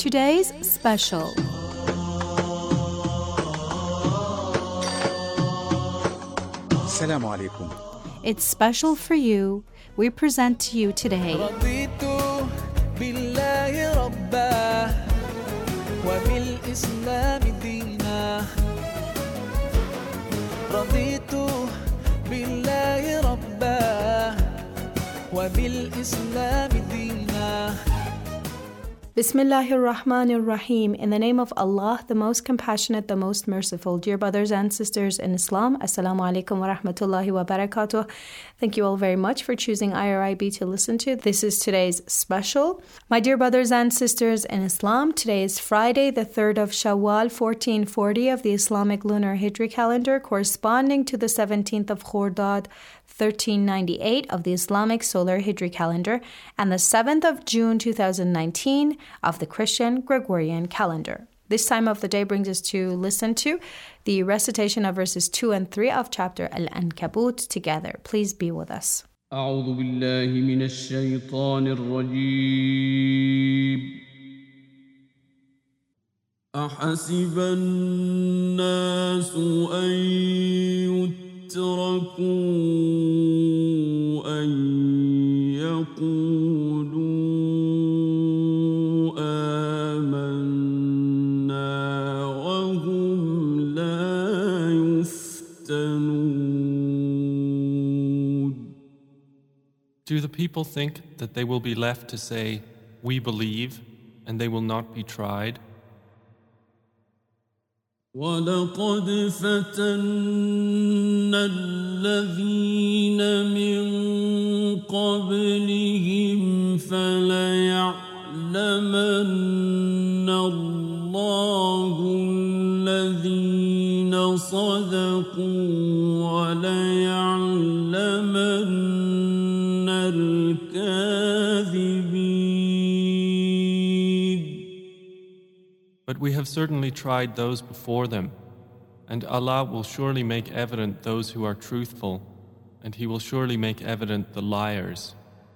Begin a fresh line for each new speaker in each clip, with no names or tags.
today's special.
Assalamu alaikum.
It's special for you. We present to you today Bismillahir Rahmanir Rahim. In the name of Allah, the most compassionate, the most merciful. Dear brothers and sisters in Islam, Assalamu alaikum wa rahmatullahi wa barakatuh. Thank you all very much for choosing IRIB to listen to. This is today's special. My dear brothers and sisters in Islam, today is Friday, the 3rd of Shawwal, 1440 of the Islamic lunar Hijri calendar, corresponding to the 17th of Khordad, 1398 of the Islamic solar Hijri calendar, and the 7th of June 2019 of the Christian Gregorian calendar. This time of the day brings us to listen to the recitation of verses 2 and 3 of chapter Al-Ankabut together. Please be with us.
أعوذ بالله من الشيطان الرجيم أحسب الناس أن يتركوا أن يقولوا آمنا وهم لا يفتنون.
Do the people think that they will be left to say, "We believe," and they will not be tried?
وَلَقَدْ فَتَنَّا الَّذِينَ مِن قَبْلِهِمْ فَلَيَعْلَمَنَّ اللَّهُ الَّذِينَ صَدَقُوا وَلَيَعْلَمَنَّ الْكَاذِبِينَ.
But we have certainly tried those before them, and Allah will surely make evident those who are truthful, and He will surely make evident the liars.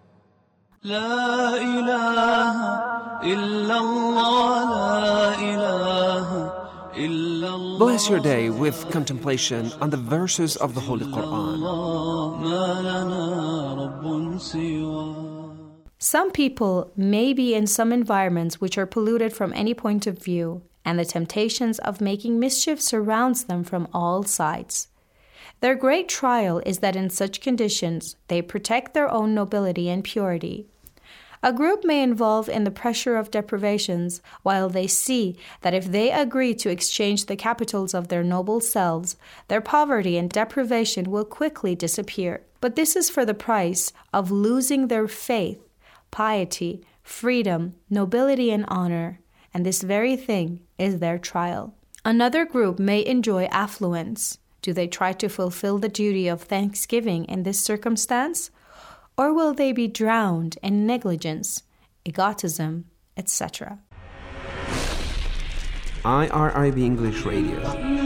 لا إله إلا الله لا إله إلا الله.
Bless your day with contemplation on the verses of the Holy Quran.
ما لنا رب سواه.
Some people may be in some environments which are polluted from any point of view, and the temptations of making mischief surrounds them from all sides. Their great trial is that in such conditions, they protect their own nobility and purity. A group may involve in the pressure of deprivations, while they see that if they agree to exchange the capitals of their noble selves, their poverty and deprivation will quickly disappear. But this is for the price of losing their faith, piety, freedom, nobility, and honor, and this very thing is their trial. Another group may enjoy affluence. Do they try to fulfill the duty of thanksgiving in this circumstance? Or will they be drowned in negligence, egotism, etc.?
IRIB English Radio.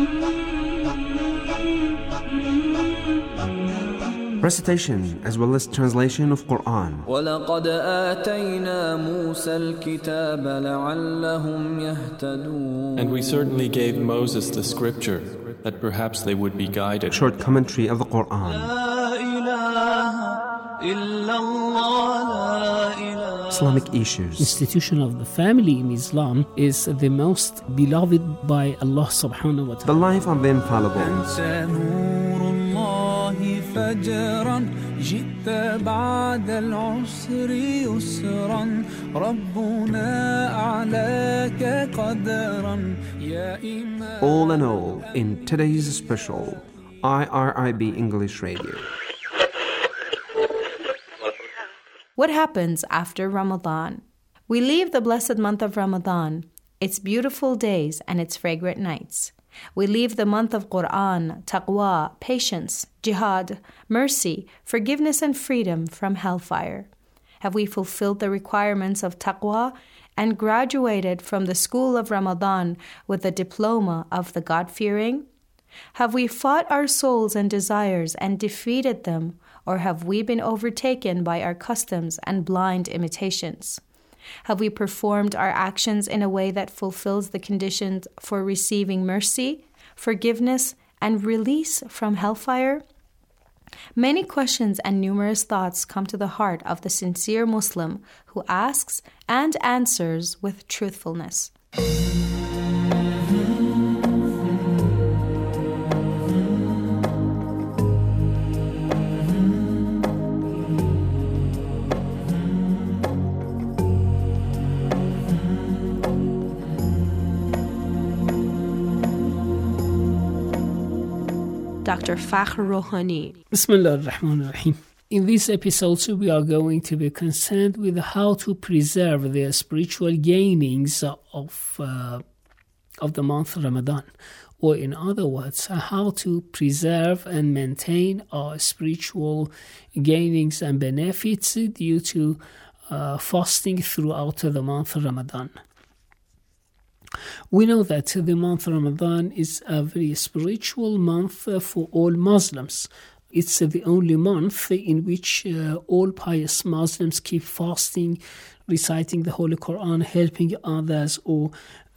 Recitation as well as translation of Quran.
وَلَقَدْ آتَيْنَا مُوسَى الْكِتَابَ لَعَلَّهُمْ يَهْتَدُونَ.
And we certainly gave Moses the scripture, that perhaps they would be guided.
Short commentary of the Quran.
لا إله إلا الله لا إله.
Islamic issues.
Institution of the family in Islam is the most beloved by Allah subhanahu wa ta'ala.
The life of the infallible.
فجرا جئت بعد العسر يسرا ربنا أعلاك قدرا يا إمام.
All in all, in today's special IRIB English Radio.
What happens after Ramadan? We leave the blessed month of Ramadan, its beautiful days and its fragrant nights. We leave the month of Quran, taqwa, patience, jihad, mercy, forgiveness and freedom from hellfire. Have we fulfilled the requirements of taqwa and graduated from the school of Ramadan with the diploma of the God-fearing? Have we fought our souls and desires and defeated them, or have we been overtaken by our customs and blind imitations? Have we performed our actions in a way that fulfills the conditions for receiving mercy, forgiveness, and release from hellfire? Many questions and numerous thoughts come to the heart of the sincere Muslim who asks and answers with truthfulness. Dr. Fakhr Rouhani.
Bismillah ar-Rahman ar-Rahim. In these episodes, we are going to be concerned with how to preserve the spiritual gainings of the month Ramadan. Or in other words, how to preserve and maintain our spiritual gainings and benefits due to fasting throughout the month Ramadan. We know that the month Ramadan is a very spiritual month for all Muslims. It's the only month in which all pious Muslims keep fasting, reciting the Holy Quran, helping others, or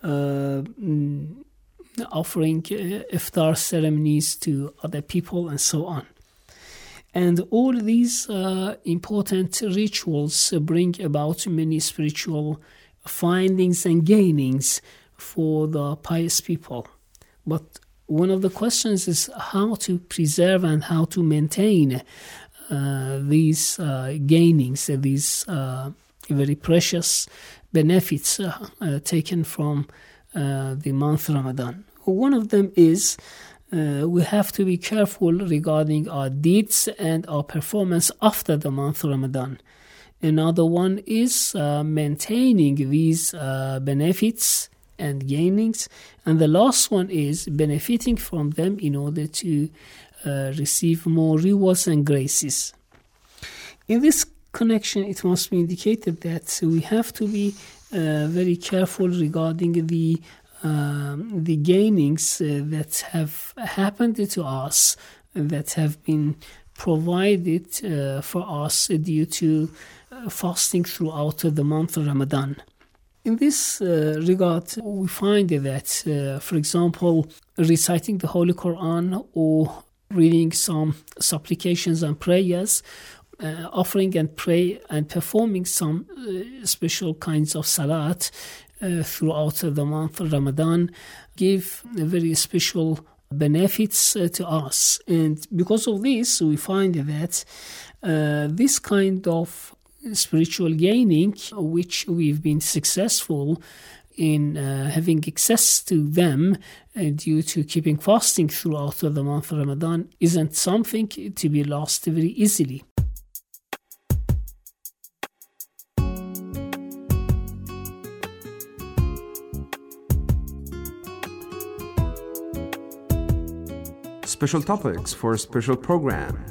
offering iftar ceremonies to other people, and so on. And all these important rituals bring about many spiritual findings and gainings for the pious people. But one of the questions is how to preserve and how to maintain these gainings, these very precious benefits taken from the month Ramadan. One of them is we have to be careful regarding our deeds and our performance after the month Ramadan. Another one is maintaining these benefits and gainings. And the last one is benefiting from them in order to receive more rewards and graces. In this connection, it must be indicated that we have to be very careful regarding the gainings that have happened to us, that have been provided for us due to fasting throughout the month of Ramadan. In this regard, we find that, for example, reciting the Holy Quran or reading some supplications and prayers, offering and pray and performing some special kinds of salat throughout the month of Ramadan give very special benefits to us. And because of this, we find that this kind of spiritual gaining, which we've been successful in having access to them due to keeping fasting throughout the month of Ramadan, isn't something to be lost very easily.
Special topics for a special program.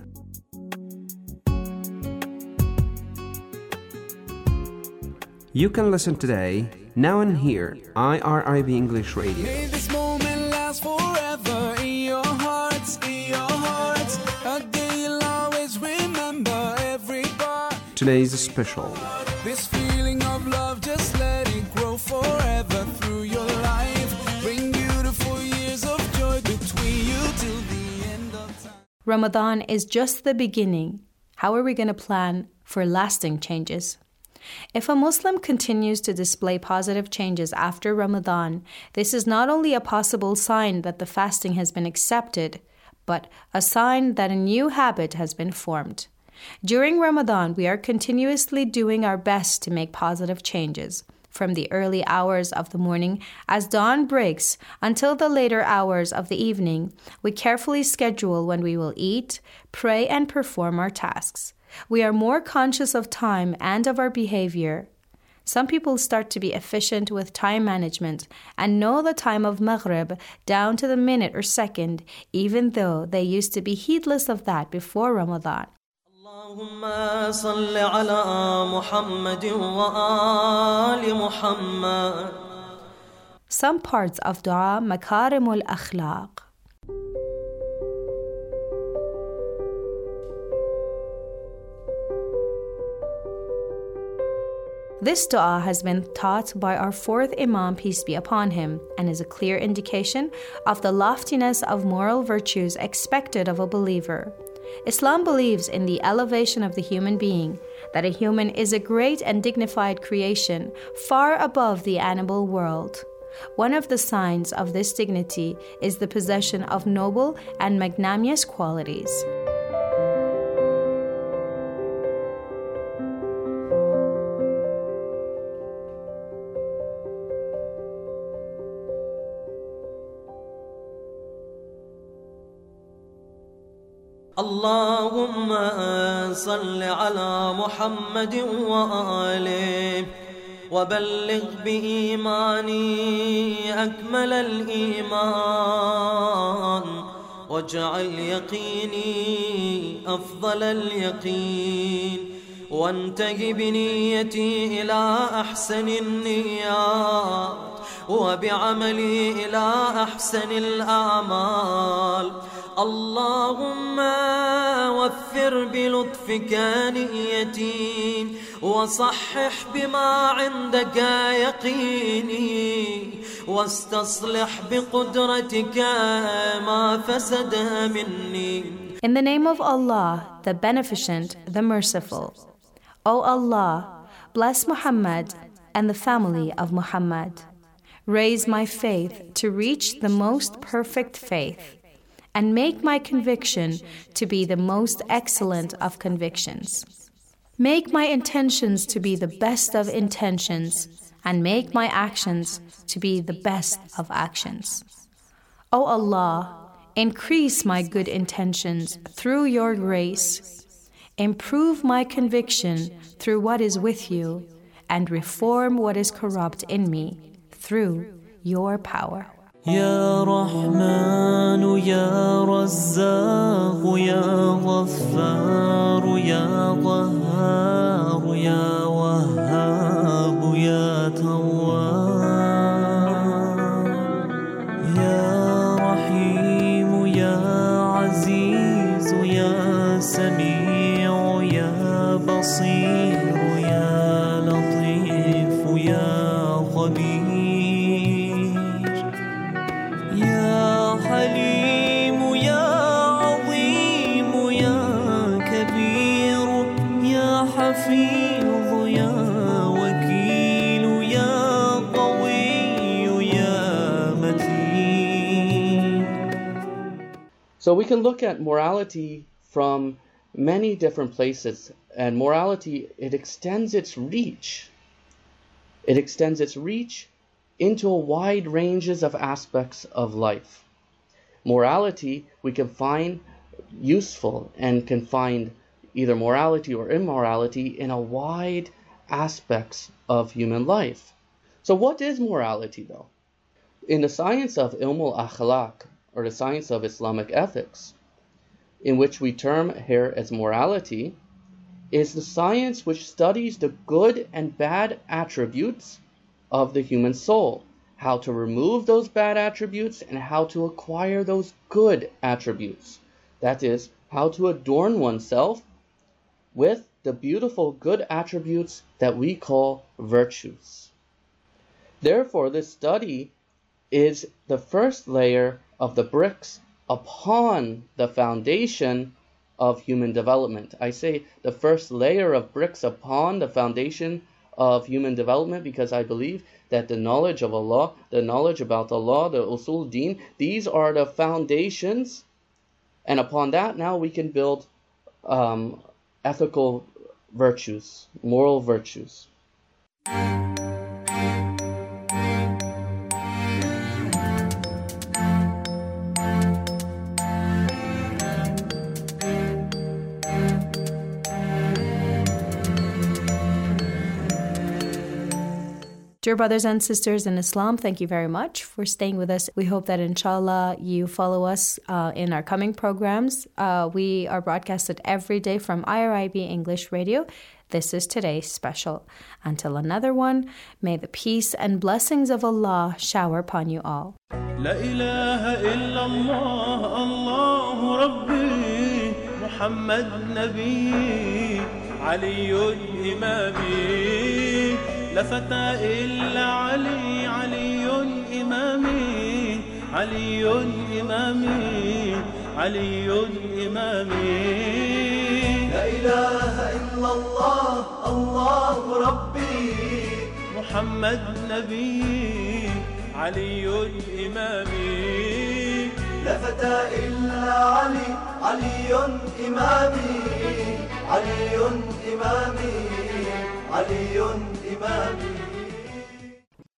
You can listen today, now and here, IRIB English Radio.
May this moment last forever in your hearts, a day you'll always remember every part.
Today's special.
This feeling of love, just let it grow forever through your life. Bring beautiful years of joy between you till the end of time.
Ramadan is just the beginning. How are we going to plan for lasting changes? If a Muslim continues to display positive changes after Ramadan, this is not only a possible sign that the fasting has been accepted, but a sign that a new habit has been formed. During Ramadan, we are continuously doing our best to make positive changes. From the early hours of the morning as dawn breaks until the later hours of the evening, we carefully schedule when we will eat, pray, and perform our tasks. We are more conscious of time and of our behavior. Some people start to be efficient with time management and know the time of Maghrib down to the minute or second, even though they used to be heedless of that before Ramadan.
اللهم صل على محمد وآل محمد.
Some parts of Dua Makarimul Akhlaq. This dua has been taught by our fourth Imam, peace be upon him, and is a clear indication of the loftiness of moral virtues expected of a believer. Islam believes in the elevation of the human being, that a human is a great and dignified creation, far above the animal world. One of the signs of this dignity is the possession of noble and magnanimous qualities.
اللهم صل على محمد وآله وبلغ بإيماني أكمل الإيمان واجعل يقيني أفضل اليقين وانتهي بنيتي إلى أحسن النيات وبعملي إلى أحسن الأعمال. اللهم وفر بلطفك نيتي وصحح بما عندك يقيني واستصلح بقدرتك ما فسد مني.
In the name of Allah, the Beneficent, the Merciful. O Allah, bless Muhammad and the family of Muhammad. Raise my faith to reach the most perfect faith, and make my conviction to be the most excellent of convictions. Make my intentions to be the best of intentions, and make my actions to be the best of actions. O Allah, increase my good intentions through your grace. Improve my conviction through what is with you, and reform what is corrupt in me through your power.
يا رحمن يا رزاق يا غفار يا قهار يا وهاب يا تواب يا رحيم يا عزيز يا سميع يا بصير يا لطيف يا خبير يا حليم يا عظيم يا كبير يا حفيظ يا وكيل يا قوي يا متين.
So we can look at morality from many different places, and morality, it extends its reach. It extends its reach into a wide ranges of aspects of life. Morality we can find useful and can find either morality or immorality in a wide aspects of human life. So what is morality though? In the science of Ilm al-Akhlaq, or the science of Islamic ethics, in which we term here as morality, is the science which studies the good and bad attributes of the human soul, how to remove those bad attributes and how to acquire those good attributes. That is, how to adorn oneself with the beautiful good attributes that we call virtues. Therefore, this study is the first layer of the bricks upon the foundation of human development. I say the first layer of bricks upon the foundation of human development because I believe that the knowledge of Allah, the knowledge about Allah, the usul deen, these are the foundations, and upon that now we can build ethical virtues, moral virtues.
Dear brothers and sisters in Islam, thank you very much for staying with us. We hope that inshallah you follow us in our coming programs. We are broadcasted every day from IRIB English Radio. This is today's special. Until another one, may the peace and blessings of Allah shower upon you all.
La ilaha illallah, Allahu Rabbi, Muhammad Nabi, Aliyun Imami. لا فتى إلا علي، علي إمامي، علي إمامي، علي إمامي.
لا إله إلا الله، الله ربي،
محمد نبي، علي إمامي.
لا فتى إلا علي، علي إمامي، علي إمامي، علي إمامي.